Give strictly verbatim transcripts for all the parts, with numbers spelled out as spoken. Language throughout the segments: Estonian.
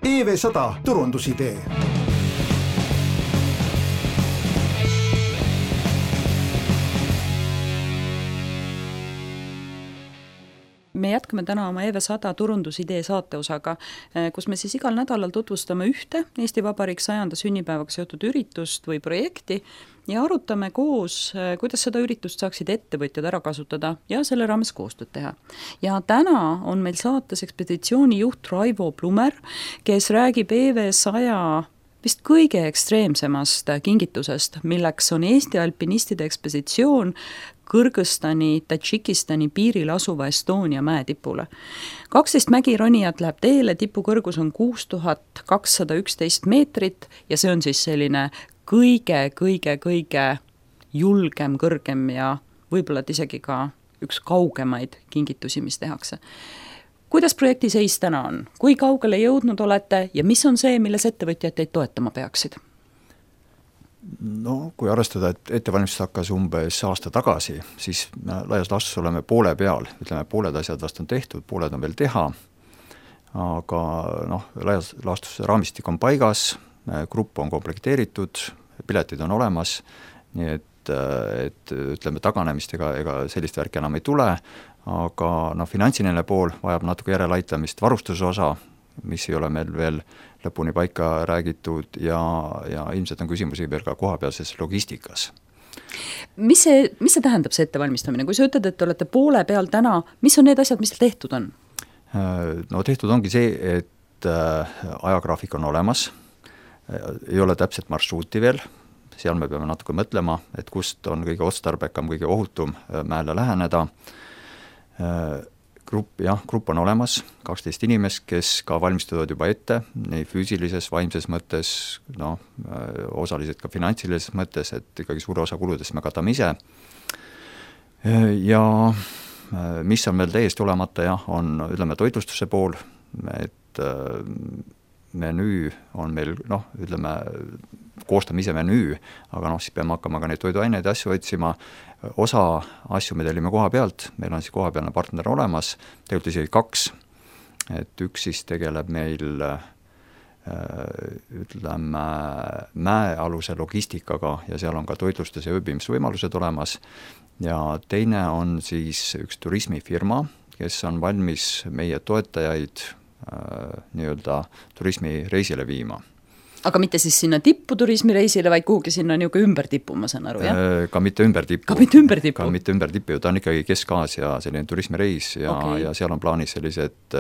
E V sada turundusidee. Me jätkame täna oma E V sada turundusidee saateosaga, kus me siis igal nädalal tutvustame ühte Eesti Vabariik sajanda sünnipäevaga seotud üritust või projekti ja arutame koos, kuidas seda üritust saaksid ettevõtjad ära kasutada ja selle raames koostööd teha. Ja täna on meil saates ekspeditsiooni juht Raivo Plumer, kes räägib E V saja vist kõige ekstreemsemast kingitusest, milleks on Eesti alpinistide ekspeditsioon Kõrgõzstani, Tadžikistani piiril asuva Estonia mäetipule. kaksteist mägironijat läheb teele, tipu kõrgus on kuus tuhat kakssada üksteist meetrit ja see on siis selline kõige, kõige, kõige julgem, kõrgem ja võib-olla isegi ka üks kaugemaid kingitusi, mis tehakse. Kuidas projekti seis täna on? Kui kaugele jõudnud olete ja mis on see, milles ettevõtjad teid toetama peaksid? No, kui arvestada, et ettevalmistus hakkas umbes aasta tagasi, siis laias laastus oleme poole peal, ütleme, pooled asjad vast on tehtud, pooled on veel teha, aga noh, laias laastus raamistik on paigas, grupp on komplekteeritud, piletid on olemas, nii et, et ütleme, taganemist ega, ega sellist värki enam ei tule, aga noh, finantsiline pool vajab natuke järelaitamist, varustuse osa, mis ei ole meil veel lõpuni paika räägitud ja, ja ilmselt on küsimusi veel ka kohapealses logistikas. Mis see, mis see tähendab, see ettevalmistamine? Kui sa ütled, et te olete poole peal täna, mis on need asjad, mis tehtud on? No tehtud ongi see, et ajagraafik on olemas, ei ole täpselt marsruuti veel, seal me peame natuke mõtlema, et kust on kõige otstarbekam, kõige ohutum mäele läheneda. Grupp, jah, grupp on olemas, kaksteist inimest, kes ka valmistuvad juba ette, nii füüsilises, vaimses mõttes, no, osaliselt ka finantsilises mõttes, et ikkagi suure osa kuludest me katame ise. Ja mis on veel täiesti olemata, jah, on, ütleme, toitlustuse pool, et menüü on meil, noh, ütleme, koostame ise menüü, aga noh, siis peame hakkama ka neid toiduaineid ja asju otsima. Osa asju me tellime koha pealt, meil on siis kohapealne partner olemas, tegelikult isegi kaks, et üks siis tegeleb meil, ütleme, mäealuse logistikaga ja seal on ka toitlustus- ja ööbimisvõimalused olemas ja teine on siis üks turismifirma, kes on valmis meie toetajaid nii-öelda turismireisile viima. Aga mitte siis sinna tippu turismireisile, vaid kuhugi sinna niuke ümber tippu, ma saan aru, jah? Ka mitte ümber tippu. Ka mitte ümber tippu? Ka mitte ümber tippu, ta on ikkagi Kesk-Aasia selline turismireis ja, okay. ja seal on plaanis sellised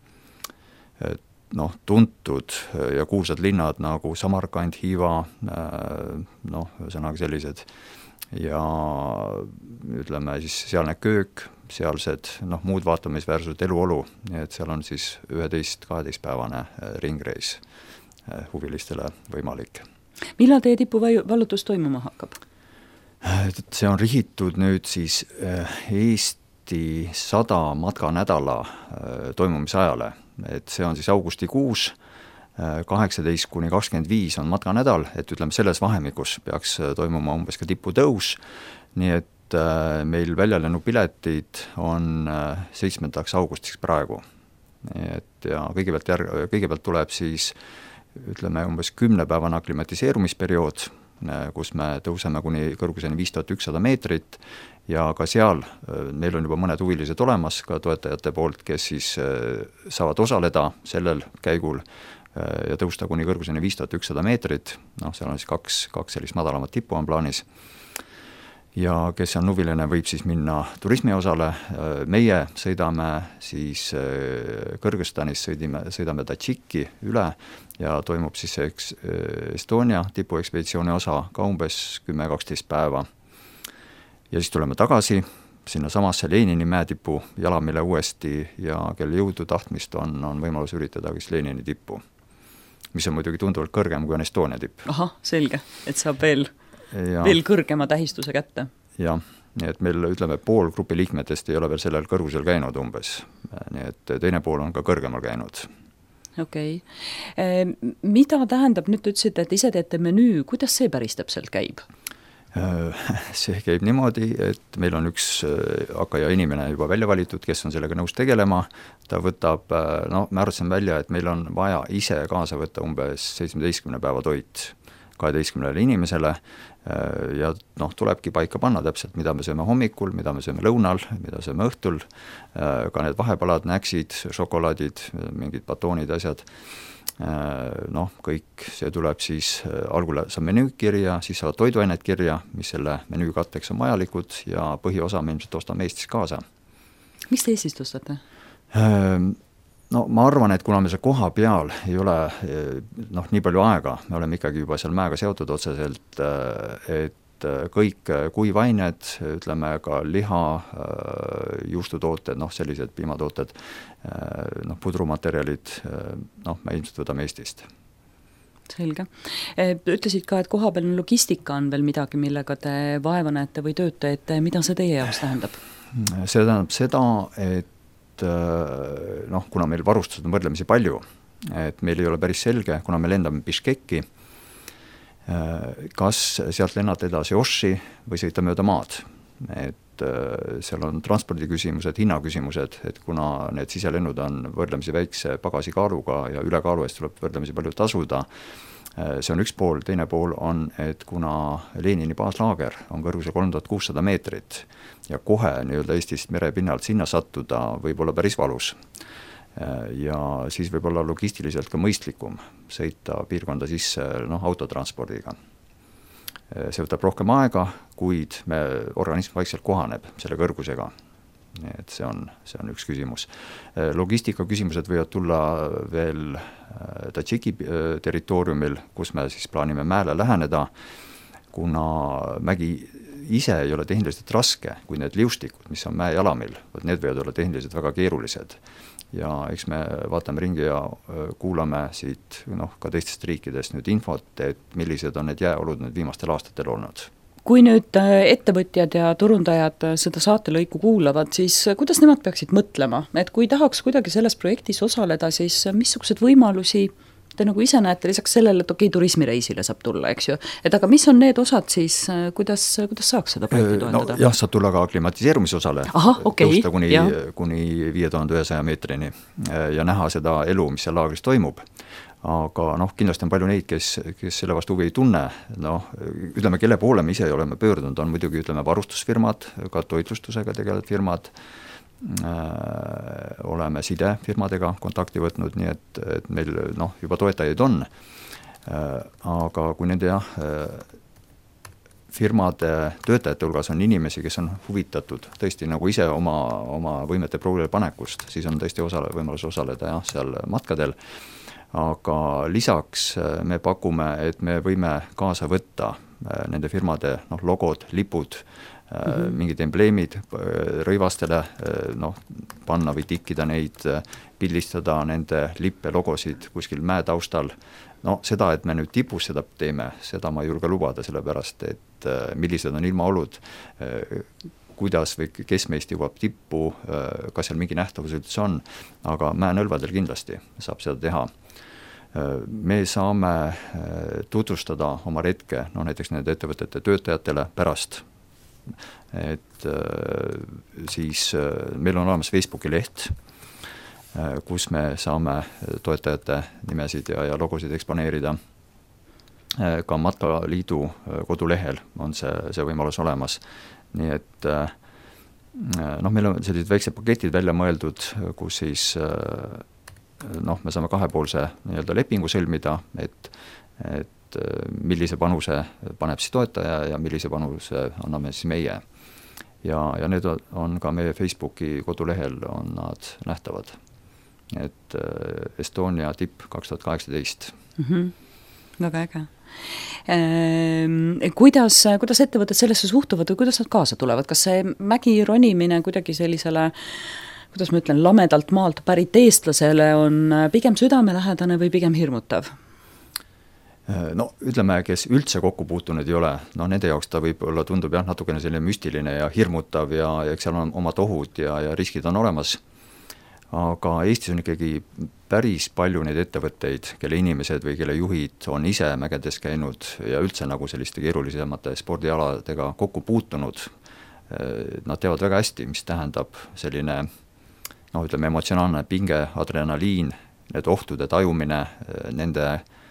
noh, tuntud ja kuulsad linnad nagu Samarkand, Hiiva, noh, ühesõnaga sellised ja ütleme siis sealne köök, sealsed noh, muud vaatamisväärsused eluolu, nii et seal on siis üheteist kaheteist päevane ringreis huvilistele võimalik. Millal teie tipuvallutus toimuma hakkab? See on rihitud nüüd siis Eesti sada matkanädala toimumise ajale, et see on siis augustikuus, kaheksateist kuni kakskümmend viis on matkanädal, et ütleme selles vahemikus peaks toimuma umbes ka tiputõus, nii et meil väljalennupiletid on seitsmendaks augustiks praegu. Et ja kõigepealt, järg, kõigepealt tuleb siis ütleme umbes kümnepäevane aklimatiseerumisperiood, kus me tõuseme kuni kõrguseni viis tuhat ükssada meetrit ja ka seal meil on juba mõned huvilised olemas ka toetajate poolt, kes siis saavad osaleda sellel käigul ja tõusta kuni kõrguseni viis tuhat ükssada meetrit, noh, seal on siis kaks, kaks sellist madalamat tippu on plaanis ja kes on huviline, võib siis minna turismi osale, meie sõidame siis Kõrgõzstanis, sõidime, sõidame Tadžiki üle ja toimub siis Estonia tipuekspeditsiooni osa ka umbes kümme kaksteist päeva. Ja siis tuleme tagasi sinna samasse Lenini mäetipu jalamile uuesti ja kelle jõudu tahtmist on, on võimalus üritada kes Lenini tippu, mis on muidugi tunduvalt kõrgem kui on Estonia tipp. Aha, selge, et saab veel Ja. veel kõrgema tähistuse kätte. Jah, nii et meil ütleme pool grupi liikmetest ei ole veel sellel kõrgusel käinud umbes, nii et teine pool on ka kõrgemal käinud. Okei. Okay. Mida tähendab, nüüd ütlesite, et ise teete menüü, kuidas see päris täpselt käib? See käib niimoodi, et meil on üks hakkaja inimene juba välja valitud, kes on sellega nõus tegelema, ta võtab, no me arvatsime välja, et meil on vaja ise kaasa võtta umbes seitsmeteistkümne päeva toit kaheteistkümnele inimesele ja noh, tulebki paika panna täpselt, mida me sööme hommikul, mida me sööme lõunal, mida sööme õhtul, ka need vahepalad, näksid, šokolaadid, mingid batoonid, asjad, noh, kõik see tuleb siis, algul saab menüü kirja, siis saavad toiduained kirja, mis selle menüü katteks on vajalikud ja põhiosa me ilmselt ostame Eestis kaasa. Mis te Eestist ostate? No ma arvan, et kuna me seal koha peal ei ole noh, nii palju aega, me oleme ikkagi juba seal mäega seotud otseselt, et kõik kuivained, ütleme ka liha, juustutooted, noh sellised piimatooted, noh pudrumaterjalid, noh me ilmselt võtame Eestist. Selge. Ütlesid ka, et kohapealne logistika on veel midagi, millega te vaeva näete või tööte, et mida see teie jaoks tähendab? See tähendab seda, et noh, kuna meil varustused on võrdlemisi palju, et meil ei ole päris selge, kuna me lendame Biškeki, kas sealt lennata edasi Oši või sõita mööda maad. Et seal on transpordiküsimused, hinnaküsimused, et kuna need siselennud on võrdlemisi väikse pagasikaaluga ja ülekaalu eest tuleb võrdlemisi palju tasuda, see on üks pool, teine pool on, et kuna Lenini baaslaager on kõrguse kolm tuhat kuussada meetrit ja kohe nii-öelda Eestist merepinnalt sinna sattuda võib olla päris valus. Ja siis võib olla logistiliselt ka mõistlikum sõita piirkonda sisse noh, autotranspordiga. See võtab rohkem aega, kuid me organism vaikselt kohaneb selle kõrgusega. Et see on, see on üks küsimus. Logistika küsimused võivad tulla veel Tadžiki territooriumil, kus me siis plaanime mäele läheneda, kuna mägi ise ei ole tehniliselt raske, kui need liustikud, mis on mäejalamil, need võivad olla tehniliselt väga keerulised. Ja eks me vaatame ringi ja kuulame siit noh, ka teistest riikidest nüüd infot, et millised on need jääolud nüüd viimastel aastatel olnud. Kui nüüd ettevõtjad ja turundajad seda saatelõiku kuulavad, siis kuidas nemad peaksid mõtlema? Et kui tahaks kuidagi selles projektis osaleda, siis missugused võimalusi te nagu ise näete lisaks sellele, et okei, turismireisile saab tulla, eks ju. Et aga mis on need osad siis, kuidas, kuidas saaks seda projekti toendada? No, jah, saab tulla ka aklimatiseerumise osale. Aha, okei. Tõusta kuni, kuni viie tuhande ühesaja meetrini ja näha seda elu, mis seal laagris toimub. Aga noh, kindlasti on palju neid, kes, kes selle vastu huvi ei tunne. Noh, ütleme, kelle poole me ise oleme pöördunud, on muidugi ütleme varustusfirmad, ka toitlustusega tegelevad firmad, oleme sidefirmadega kontakti võtnud, nii et, et meil noh, juba toetajaid on, aga kui nende jah, firmade töötajate hulgas on inimesi, kes on huvitatud tõesti nagu ise oma, oma võimete proovile panekust, siis on tõesti osale, võimalus osaleda jah, seal matkadel, aga lisaks me pakume, et me võime kaasa võtta nende firmade noh, logod, lipud, Mm-hmm. mingid embleemid rõivastele noh, panna või tikkida neid, pildistada nende lippe logosid kuskil mäetaustal. No seda, et me nüüd tipus seda teeme, seda ma ei julge lubada, sellepärast, et millised on ilmaolud, kuidas või kes meist jõuab tippu, kas seal mingi nähtavus üldse on, aga mäenõlvadel kindlasti saab seda teha. Me saame tutvustada oma retke, no näiteks nende ettevõtete töötajatele pärast, et siis meil on olemas Facebooki leht, kus me saame toetajate nimesid ja, ja logosid eksponeerida. Ka Matkaliidu kodulehel on see, see võimalus olemas. Nii et noh, meil on sellised väiksed paketid välja mõeldud, kus siis noh, me saame kahepoolse nii-öelda lepingu sõlmida, et, et millise panuse paneb siis toetaja ja millise panuse anname siis meie. Ja, ja need on ka meie Facebooki kodulehel on nad nähtavad. Et Estonia tipp kaks tuhat kaheksateist. Mm-hmm. Väga äge. E, kuidas, kuidas ettevõtted sellesse suhtuvad või kuidas nad kaasa tulevad? Kas see mägi ronimine kuidagi sellisele kuidas ma ütlen, lamedalt maalt pärit eestlasele on pigem südamelähedane või pigem hirmutav? No ütleme, kes üldse kokku puutunud ei ole, no nende jaoks ta võib olla, tundub jah, natukene selline müstiline ja hirmutav ja, ja eks seal on omad ohud ja, ja riskid on olemas, aga Eestis on ikkagi päris palju neid ettevõtteid, kelle inimesed või kelle juhid on ise mägedes käinud ja üldse nagu selliste keerulisemate spordialadega kokku puutunud. Nad teavad väga hästi, mis tähendab selline noh, ütleme emotsionaalne pinge, adrenaliin, need ohtude tajumine, nende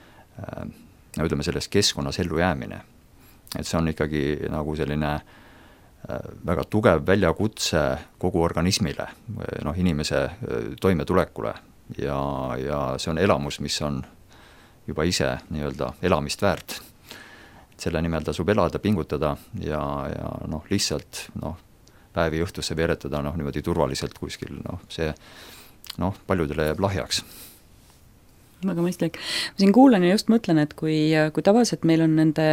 no, ütleme selles keskkonnas ellu jäämine. Et see on ikkagi nagu selline väga tugev väljakutse kogu organismile, noh, inimese toimetulekule ja, ja see on elamus, mis on juba ise nii-öelda elamist väärt. Selle nimel tasub elada, pingutada ja, ja noh, lihtsalt noh, päevi õhtusse veeretada noh, niimoodi turvaliselt kuskil, noh, see noh, paljudele jääb lahjaks. Väga mõistlik. Ma siin kuulen ja just mõtlen, et kui, kui tavaliselt meil on nende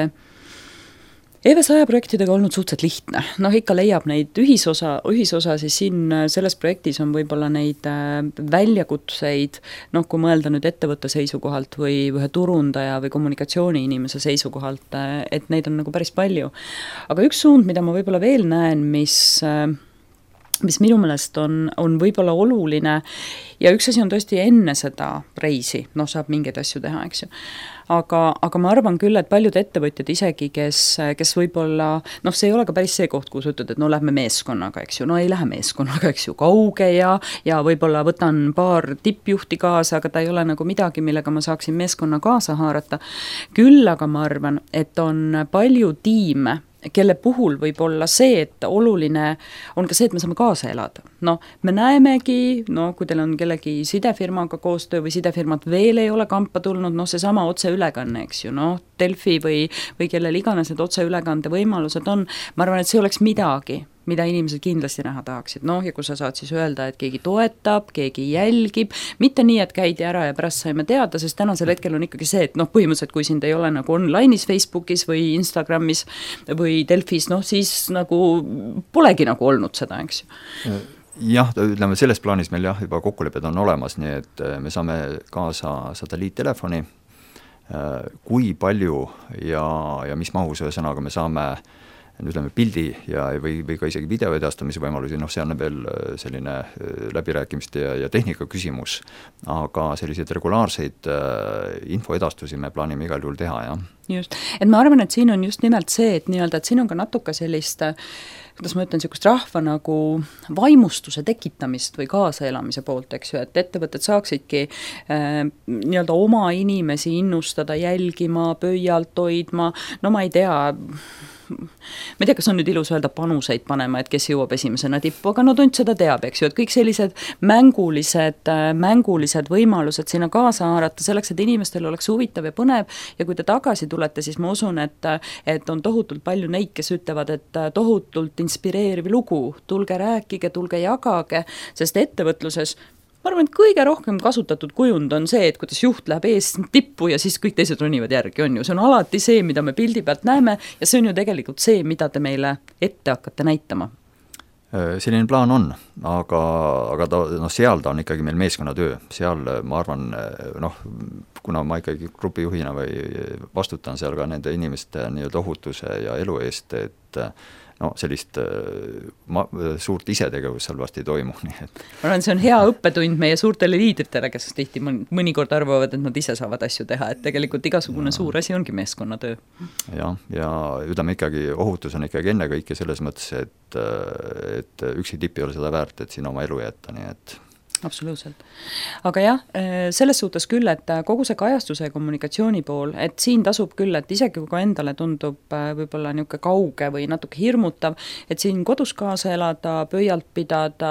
E V sada projektidega olnud suhteliselt lihtne. Noh, ikka leiab neid ühisosa, ühisosa, siis siin selles projektis on võib-olla neid väljakutseid, noh, kui mõelda nüüd ettevõtte seisukohalt või ühe turundaja või kommunikatsiooni inimese seisukohalt, et neid on nagu päris palju. Aga üks suund, mida ma võib-olla veel näen, mis mis minu meelest on, on võib-olla oluline ja üks asi on tõesti enne seda reisi, noh, saab mingeid asju teha, eks ju. Aga, aga ma arvan küll, et paljud ettevõtjad isegi, kes, kes võib-olla, noh, see ei ole ka päris see koht, kus ütled, et no lähme meeskonnaga, eks ju, no ei lähe meeskonnaga, eks ju, kauge ja, ja võib-olla võtan paar tippjuhti kaasa, aga ta ei ole nagu midagi, millega ma saaksin meeskonna kaasa haarata. Küll aga ma arvan, et on palju tiime, kelle puhul võib olla see, et oluline on ka see, et me saame kaasa elada. No, me näemegi, no, kui teil on kellegi sidefirmaga koostöö või sidefirmat veel ei ole kampa tulnud, no see sama otseülekanne, eks ju, no, Delfi või, või kellel iganes need otseülekande võimalused on, ma arvan, et see oleks midagi, mida inimesed kindlasti näha tahaksid. Noh, ja kui sa saad siis öelda, et keegi toetab, keegi jälgib, mitte nii, et käidi ära ja pärast saime teada, sest tänasel hetkel on ikkagi see, et noh, põhimõtteliselt, kui sind ei ole nagu online'is Facebookis või Instagramis või Delfis, noh, siis nagu polegi nagu olnud seda, eks ju. Jah, ütleme, selles plaanis meil jah, juba kokkulepped on olemas, nii et me saame kaasa satelliittelefoni, kui palju ja, ja mis mahus ühesõnaga me saame ütleme pildi ja, või, või ka isegi video edastamise võimalusi, noh see on veel selline läbirääkimiste ja, ja tehnika küsimus, aga selliseid regulaarseid info edastusi me plaanime igal juhul teha, jah. Just, et ma arvan, et siin on just nimelt see, et nii-öelda, et siin on ka natuke sellist kuidas ma ütlen, sellist rahva nagu vaimustuse tekitamist või kaasaelamise poolt, eks ju, et ettevõtted saaksidki äh, nii-öelda oma inimesi innustada, jälgima, pöialt hoidma, no ma ei tea, ma ei tea, kas on nüüd ilus öelda panuseid panema, et kes jõuab esimesena tippu, aga no tund seda teab, eks ju, et kõik sellised mängulised, mängulised võimalused sinna kaasa haarata, selleks, et inimestel oleks huvitav ja põnev ja kui te tagasi tulete, siis ma usun, et, et on tohutult palju neid, kes ütlevad, et tohutult inspireeriv lugu, tulge rääkige, tulge jagage, sest ettevõtluses ma arvan, et kõige rohkem kasutatud kujund on see, et kuidas juht läheb ees tippu ja siis kõik teised ronivad järgi, on ju. See on alati see, mida me pildi pealt näeme ja see on ju tegelikult see, mida te meile ette hakkate näitama. Selline plaan on, aga, aga ta, no, seal ta on ikkagi meil meeskonnatöö. Seal ma arvan, noh, kuna ma ikkagi grupijuhina või vastutan seal ka nende inimeste nii-öelda ohutuse ja elu eest, et no sellist ma, suurt isetegevus seal vast ei toimu. Nii et. Ma arvan, see on hea õppetund meie suurtele liidritele, kes tihti mõnikord arvavad, et nad ise saavad asju teha, et tegelikult igasugune ja. Suur asi ongi meeskonnatöö. Ja, ja ütleme ikkagi, ohutus on ikkagi enne kõike selles mõttes, et, et üksi tipp ei ole seda väärt, et siin oma elu jätta, nii et absoluutselt. Aga jah, selles suhtes küll, et kogu see kajastuse ja kommunikatsiooni pool, et siin tasub küll, et isegi kui endale tundub võib-olla niisugune kauge või natuke hirmutav, et siin kodus kaasa elada, pöialt pidada,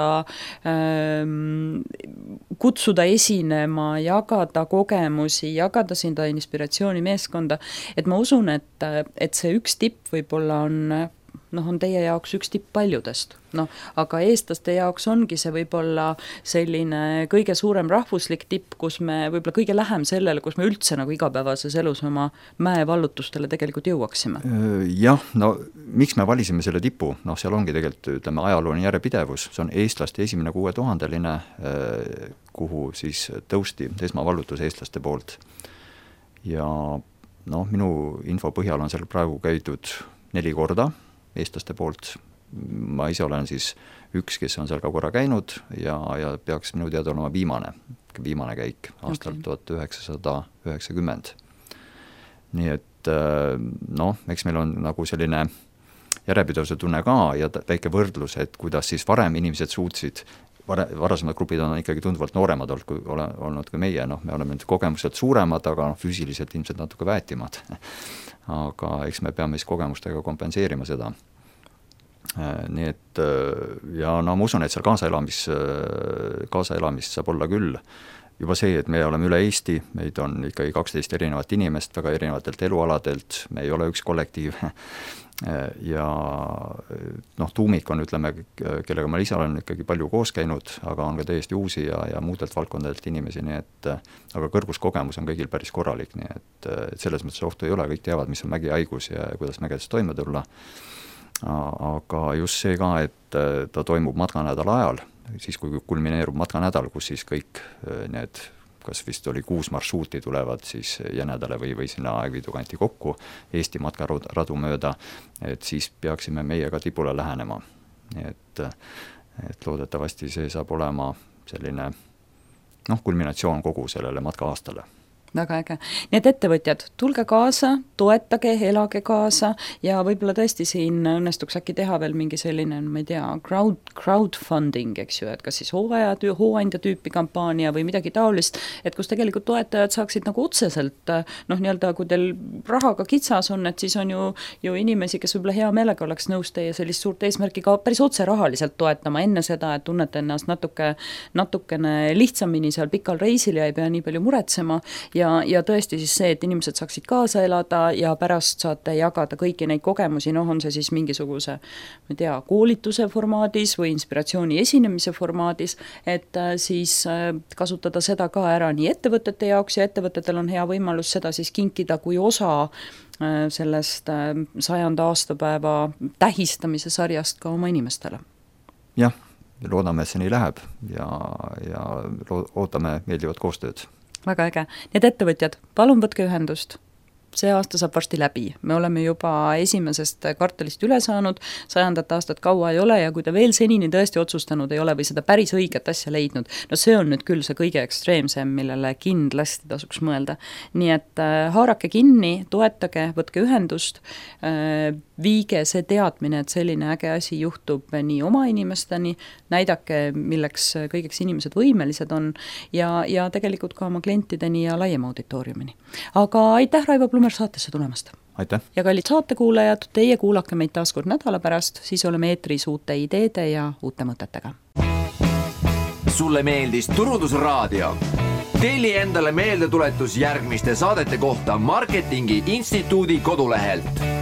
kutsuda esinema, jagada kogemusi, jagada seda inspiratsiooni meeskonda, et ma usun, et, et see üks tipp võib-olla on noh, on teie jaoks üks tipp paljudest. Noh, aga eestlaste jaoks ongi see võib-olla selline kõige suurem rahvuslik tipp, kus me võib-olla kõige lähem sellele, kus me üldse nagu igapäevases elus oma mäevallutustele tegelikult jõuaksime. Jah, no miks me valisime selle tipu? Noh, seal ongi tegelikult, ütleme, ajalooline järjepidevus. See on eestlaste esimene kuuetuhandeline, kuhu siis tõusti esmavallutus eestlaste poolt. Ja noh, minu info põhjal on seal praegu käidud neli korda eestlaste poolt. Ma ise olen siis üks, kes on seal ka korra käinud ja, ja peaks minu teada olema viimane, viimane käik aastal okay. tuhat üheksasada üheksakümmend. Nii et noh, eks meil on nagu selline järjepidevuse tunne ka ja väike võrdlus, et kuidas siis varem inimesed suutsid, vare, varasemad grupid on ikkagi tunduvalt nooremad olnud kui, ole, olnud kui meie, noh, me oleme nüüd kogemuselt suuremad, aga noh, füüsiliselt ilmselt natuke väetimad. Aga eks me peame siis kogemustega kompenseerima seda. Nii et ja no ma usun, et seal kaasaelamis, kaasaelamist saab olla küll. Juba see, et me oleme üle Eesti, meid on ikkagi kaksteist erinevat inimest, väga erinevatelt elualadelt, me ei ole üks kollektiiv ja noh, tuumik on, ütleme, kellega ma ise olen ikkagi palju koos käinud, aga on ka täiesti uusi ja, ja muudelt valdkondadelt inimesi, nii et aga kõrguskogemus on kõigil päris korralik, nii et, et selles mõttes ohtu ei ole, kõik teavad, mis on mägihaigus ja kuidas mägedes toime tulla, aga just see ka, et ta toimub matkanädala ajal, siis kui kulmineerub matkanädal, kus siis kõik need, kas vist oli kuus marsruuti tulevad siis Jänedale või, või sinna Aegviidu kanti kokku Eesti matkaradu mööda, et siis peaksime meie ka tipule lähenema. Nii et, et loodetavasti see saab olema selline noh, kulminatsioon kogu sellele matka-aastale. Väga äge. Need ettevõtjad, tulge kaasa, toetage, elage kaasa ja võib-olla tõesti siin õnnestuks äkki teha veel mingi selline, ma ei tea, crowd, crowdfunding, eks ju, et kas siis hooaja, hooandja tüüpi kampaania või midagi taolist, et kus tegelikult toetajad saaksid nagu otseselt, noh nii-öelda, kui teil rahaga kitsas on, et siis on ju, ju inimesi, kes võib-olla hea meelega oleks nõus teie sellist suurt eesmärki ka päris otse rahaliselt toetama enne seda, et tunnete ennast natuke, natukene lihtsamini seal pikal reisil ja ei pea nii palju muretsema ja Ja, ja tõesti siis see, et inimesed saaksid kaasa elada ja pärast saate jagada kõiki neid kogemusi, noh on see siis mingisuguse, ma ei tea, koolituse formaadis või inspiratsiooni esinemise formaadis, et siis kasutada seda ka ära nii ettevõtete jaoks ja ettevõtetel on hea võimalus seda siis kinkida kui osa sellest sajanda aastapäeva tähistamise sarjast ka oma inimestele. Jah, loodame, et see nii läheb ja, ja ootame meeldivat koostööd. Väga äge. Need ettevõtjad, palun võtke ühendust. See aasta saab varsti läbi. Me oleme juba esimesest kvartalist üle saanud, sajandat aastat kaua ei ole ja kui ta veel senini tõesti otsustanud ei ole või seda päris õiget asja leidnud, no see on nüüd küll see kõige ekstreemsem, millele kindlasti tasuks mõelda. Nii et äh, haarake kinni, toetage, võtke ühendust, äh, viige see teadmine, et selline äge asi juhtub nii oma inimesteni, näidake, milleks kõigeks inimesed võimelised on ja, ja tegelikult ka oma klientideni ja laiema auditooriumini. Aga aitäh, Raivo Plumer, saatesse tulemast. Aitäh. Ja kallid saatekuulajad, teie kuulake meid taas kord nädala pärast, siis oleme eetris uute ideede ja uute mõtetega. Sulle meeldis Turundusraadio? Telli endale meeldetuletus järgmiste saadete kohta Marketingi Instituudi kodulehelt.